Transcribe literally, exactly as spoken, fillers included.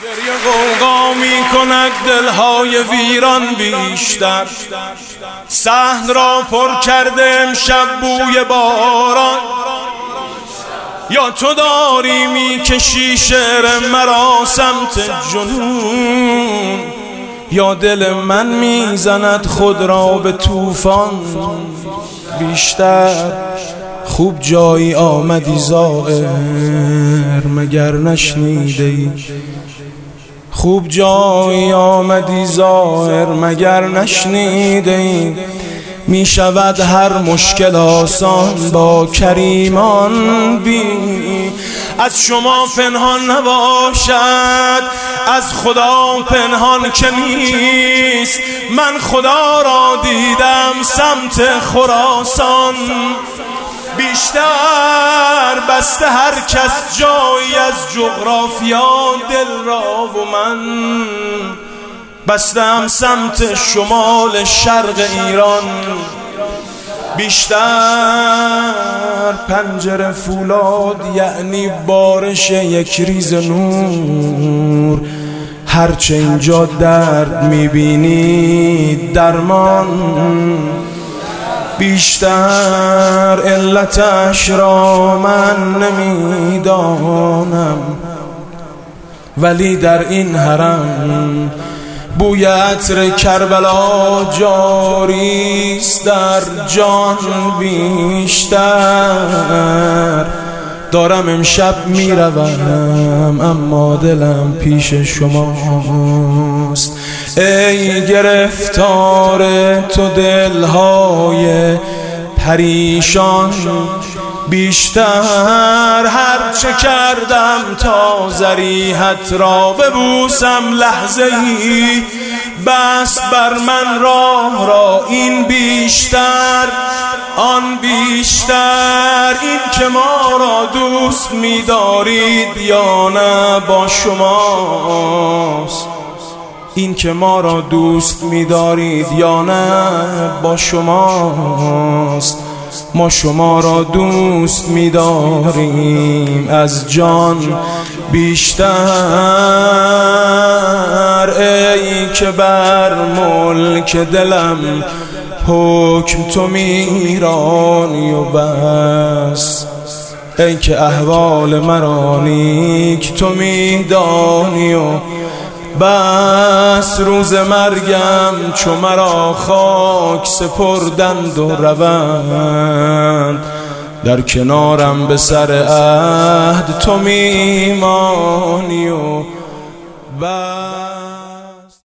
گریه غوغا می کند دلهای ویران بیشتر، صحن را پر کرده امشب بوی باران. یا تو داری میکشی شعر مرا سمت جنون، یا دل من میزند خود را به طوفان بیشتر. خوب جایی آمدی زائر مگر نشنیده ای، خوب جایی آمدی زائر مگر نشنیده ای. می شود هر مشکل آسان با کریمان بی. از شما پنهان نباشد، از خدا پنهان که نیست. من خدا را دیدم سمت خراسان بیشتر، بسته هر کس جایی از جغرافیا دل را و من بستم سمت شمال شرق ایران بیشتر. پنجره فولاد یعنی بارش یک ریز نور، هرچه اینجا درد میبینی درمان بیشتر. علتش را من نمیدانم، ولی در این حرم بوی عطر کربلا جاریست در جان بیشتر. دارم امشب میروم اما دلم پیش شماست. ای گرفتار تو دلهای پریشان بیشتر. هر چه کردم تا ضریحت را ببوسم لحظه ای، بس بر من راه را این بیشتر آن بیشتر. این که ما را دوست می‌دارید یا نه با شماست، این که ما را دوست می‌دارید یا نه با شماست. ما شما را دوست می‌داریم از جان بیشتر. ای که بر ملک دلم حکم تو میرانی و بس، ای که احوال مرا نیک تو میدانی و بس. روز مرگم چو مرا خاک سپردند و روند، در کنارم به سر عهد تو میمانی و بس.